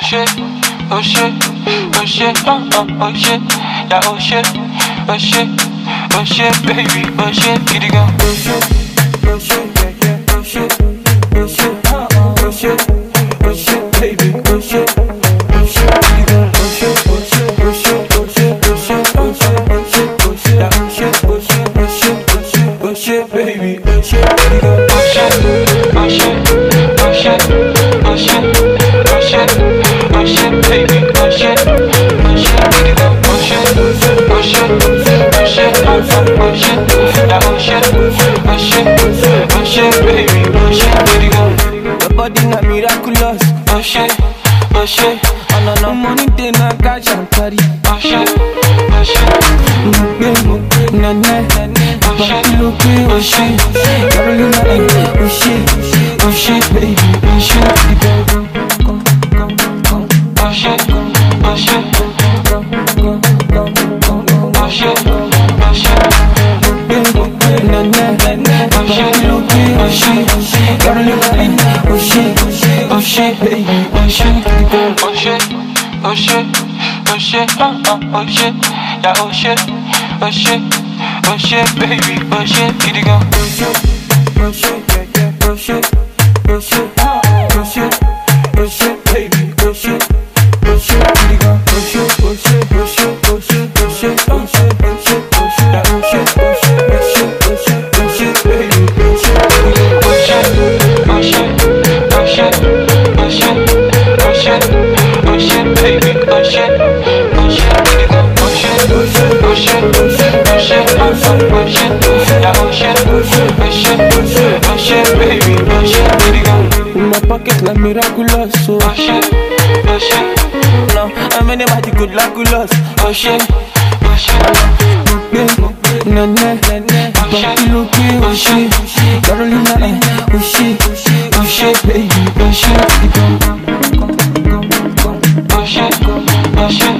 shit, oh shit, oh shit, oh shit, yeah, oh shit, oh shit, oh shit, baby, oh shit, get it go. Oh shit, yeah, yeah, oh shit, oh shit, oh shit, oh shit, baby, oh shit, oh shit, get it go. Oh shit, oh shit, oh shit, oh shit, oh shit, oh shit, oh shit, oh shit, yeah, oh shit, oh shit, oh shit, oh shit, oh shit, baby, oh shit, get it go. Oh shit, oh shit, oh shit, oh shit, oh shit, oh shit, baby, oh shit, oh shit, get it go. Oh shit, oh shit, oh shit, oh shit, oh shit, yeah, oh shit, oh shit, oh shit, baby, oh shit, get it go. Your body na miraculous. Oh shit, oh shit, Oh no, money dey na cash and carry. oh shit, oh shit, Na na, body looking oh shit. Carolina, oh shit, oh shit, baby, oh shit. oh shit, oh shit, oh shit, oh shit. Na na, body looking oh shit. Carolina, oh shit, baby, oh shit. Oh shit, oh shit, oh shit, oh shit, yeah, oh shit, oh shit, oh shit, baby, oh shit, get it go. Oh shit, yeah, yeah, oh shit, oh shit, oh shit, oh shit, baby, oh shit, oh shit, get it go. Oh shit, oh shit, oh shit, oh shit, oh shit, oh shit, oh shit, oh shit, yeah, oh shit, oh shit, oh shit, oh shit, oh shit, baby, oh shit, get it go. Oh shit, oh shit, oh shit, oh shit, oh shit, oh shit, baby, oh shit, oh shit, get it go. Oh shit, oh shit, oh shit, oh shit, oh shit, oh shit, yeah, oh shit, oh shit, oh shit, baby, oh shit, get it go. In my pocket like miraculous, so Oh shit, oh shit, no, I'm anybody good like us. oh shit, oh shit. Na na, body looking oh shit. Carolina, oh shit, oh shit, baby, oh shit. Oh shit, oh shit,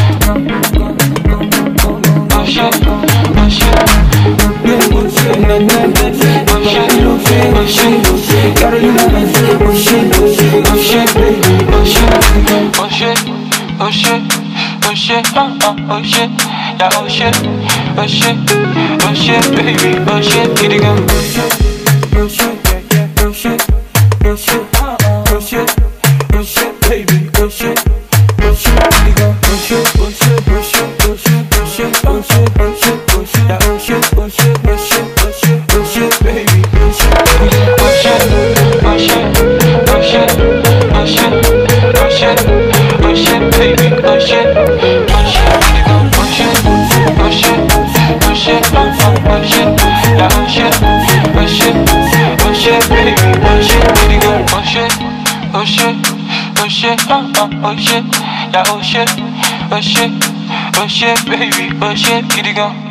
oh shit, oh shit. Na na, body looking oh shit. Carolina, oh shit, oh shit, baby, oh shit. Oh shit, oh shit, oh shit, oh shit, yeah, oh shit, oh shit, oh shit, baby, oh shit, get it go. Oh shit, yeah, yeah, oh shit, oh shit, oh shit, oh shit, baby, oh shit, oh shit, get it go. Oh shit, oh shit, oh shit, oh shit, oh shit, oh shit, oh shit, oh shit, yeah, oh shit, oh shit, oh shit, oh shit, oh shit, baby, oh shit, get it go. Oh shit, oh shit, oh shit, oh shit, oh shit, oh shit, baby, oh shit, oh shit, get it go. Oh shit, oh shit, oh shit, oh shit, yeah, oh shit, oh shit, oh shit, baby, oh shit, get it go. Oh shit, oh shit, oh shit, oh shit, yeah, oh shit, oh shit, oh shit, baby, oh shit, get it go.